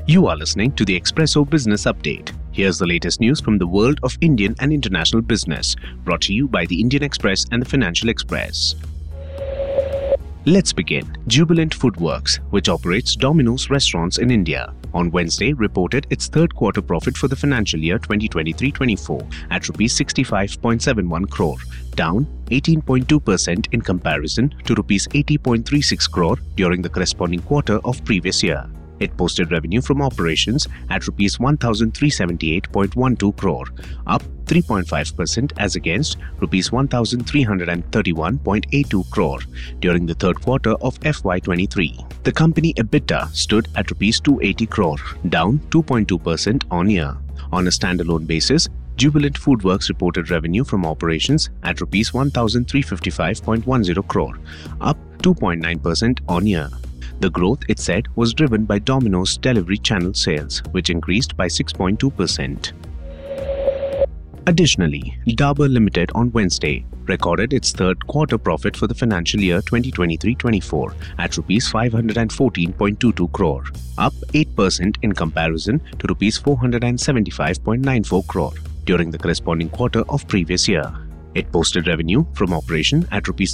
You are listening to the Expresso Business Update. Here's the latest news from the world of Indian and international business, brought to you by the Indian Express and the Financial Express. Let's begin. Jubilant FoodWorks, which operates Domino's restaurants in India, on Wednesday reported its third quarter profit for the financial year 2023-24 at Rs 65.71 crore, down 18.2% in comparison to Rs 80.36 crore during the corresponding quarter of previous year. It posted revenue from operations at Rs 1,378.12 crore, up 3.5% as against Rs 1,331.82 crore during the third quarter of FY23. The company EBITDA stood at Rs 280 crore, down 2.2% on year. On a standalone basis, Jubilant FoodWorks reported revenue from operations at Rs 1,355.10 crore, up 2.9% on year. The growth, it said, was driven by Domino's delivery channel sales, which increased by 6.2%. Additionally, Dabur Limited on Wednesday recorded its third quarter profit for the financial year 2023-24 at Rs 514.22 crore, up 8% in comparison to Rs 475.94 crore during the corresponding quarter of previous year. It posted revenue from operation at Rs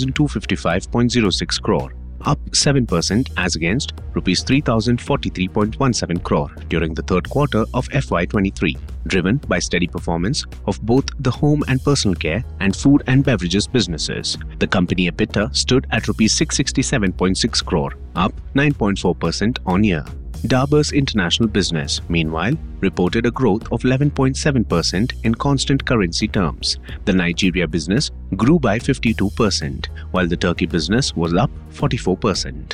3,255.06 crore, up 7% as against Rs 3,043.17 crore during the third quarter of FY23, driven by steady performance of both the home and personal care and food and beverages businesses. The company EBITDA stood at Rs 667.6 crore, up 9.4% on year. Dabur's international business, meanwhile, reported a growth of 11.7% in constant currency terms. The Nigeria business grew by 52%, while the Turkey business was up 44%.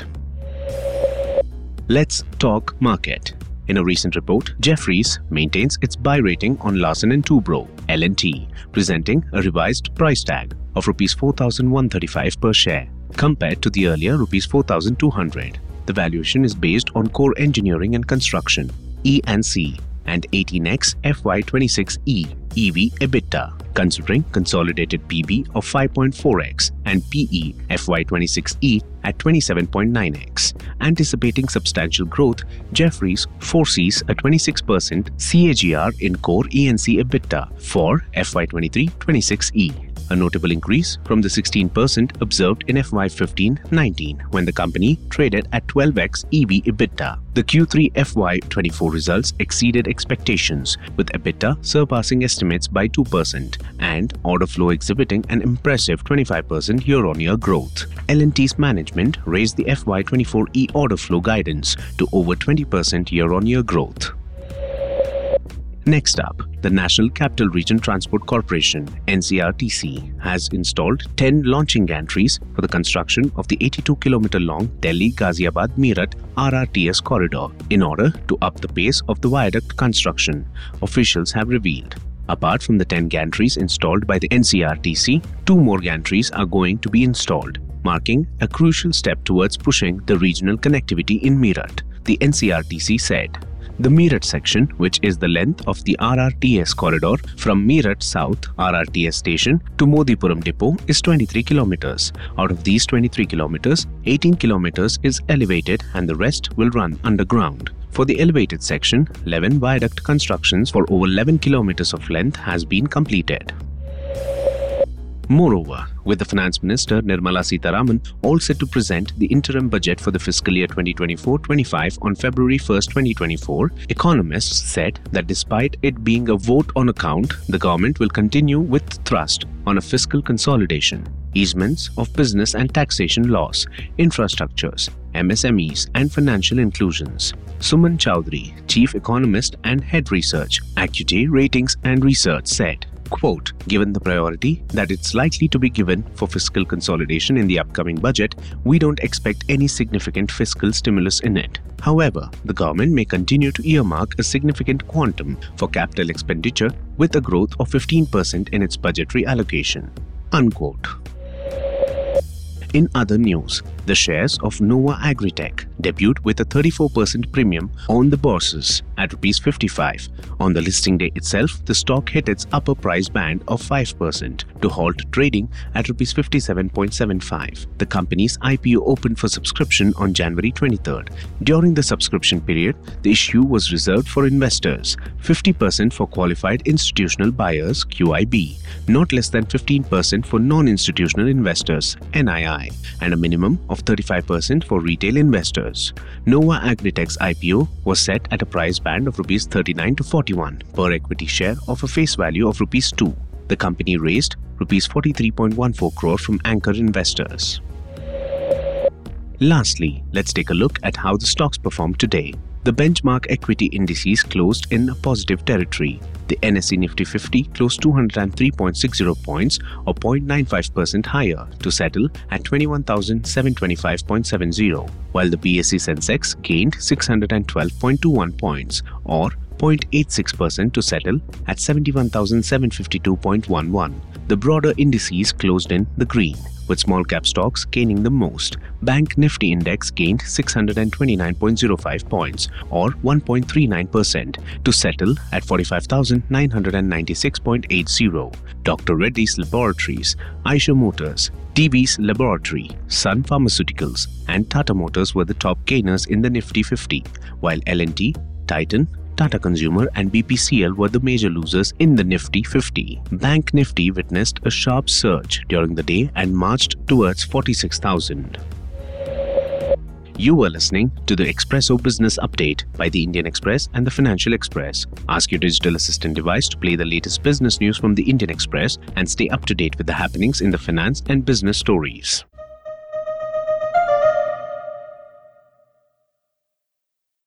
Let's talk market. In a recent report, Jefferies maintains its buy rating on Larsen & Toubro, L&T, presenting a revised price tag of Rs 4,135 per share, compared to the earlier Rs 4,200. The valuation is based on core engineering and construction, E&C, and 18x FY26E EV EBITDA, considering consolidated PB of 5.4x and PE FY26E at 27.9x. Anticipating substantial growth, Jefferies foresees a 26% CAGR in core E&C EBITDA for FY23-26E, a notable increase from the 16% observed in FY15-19 when the company traded at 12x EV EBITDA. The Q3 FY24 results exceeded expectations, with EBITDA surpassing estimates by 2% and order flow exhibiting an impressive 25% year-on-year growth. L&T's management raised the FY24E order flow guidance to over 20% year-on-year growth. Next up, the National Capital Region Transport Corporation (NCRTC) has installed 10 launching gantries for the construction of the 82-kilometer-long Delhi-Ghaziabad-Meerut RRTS corridor in order to up the pace of the viaduct construction, officials have revealed. Apart from the 10 gantries installed by the NCRTC, 2 more gantries are going to be installed, marking a crucial step towards pushing the regional connectivity in Meerut, the NCRTC said. The Meerut section, which is the length of the RRTS corridor from Meerut South RRTS station to Modipuram depot, is 23 kilometers. Out of these 23 kilometers, 18 kilometers is elevated and the rest will run underground. For the elevated section, 11 viaduct constructions for over 11 kilometers of length has been completed. Moreover, with the Finance Minister Nirmala Sitharaman all set to present the interim budget for the fiscal year 2024-25 on February 1, 2024, economists said that despite it being a vote on account, the government will continue with thrust on a fiscal consolidation, easements of business and taxation laws, infrastructures, MSMEs and financial inclusions. Suman Chowdhury, Chief Economist and Head Research, Acuity Ratings and Research said, quote, given the priority that it's likely to be given for fiscal consolidation in the upcoming budget, we don't expect any significant fiscal stimulus in it. However, the government may continue to earmark a significant quantum for capital expenditure with a growth of 15% in its budgetary allocation. Unquote. In other news, The shares of Nova Agritech debuted with a 34% premium on the bourses at Rs 55. On the listing day itself, the stock hit its upper price band of 5% to halt trading at Rs 57.75. The company's IPO opened for subscription on January 23rd. During the subscription period, the issue was reserved for investors, 50% for qualified institutional buyers (QIB), not less than 15% for non-institutional investors (NII), and a minimum of 35% for retail investors. Nova Agritech's IPO was set at a price band of Rs 39 to 41 per equity share of a face value of Rs 2. The company raised Rs 43.14 crore from anchor investors. Lastly, let's take a look at how the stocks performed today. The benchmark equity indices closed in positive territory. The NSE Nifty 50 closed 203.60 points or 0.95% higher to settle at 21,725.70, while the BSE Sensex gained 612.21 points or 0.86% to settle at 71,752.11. The broader indices closed in the green, with small cap stocks gaining the most. Bank Nifty Index gained 629.05 points or 1.39% to settle at 45,996.80. Dr. Reddy's Laboratories, Eicher Motors, Divi's Laboratory, Sun Pharmaceuticals and Tata Motors were the top gainers in the Nifty 50, while L&T, Titan, Tata Consumer and BPCL were the major losers in the Nifty 50. Bank Nifty witnessed a sharp surge during the day and marched towards 46,000. You were listening to the Expresso Business Update by the Indian Express and the Financial Express. Ask your digital assistant device to play the latest business news from the Indian Express and stay up to date with the happenings in the finance and business stories.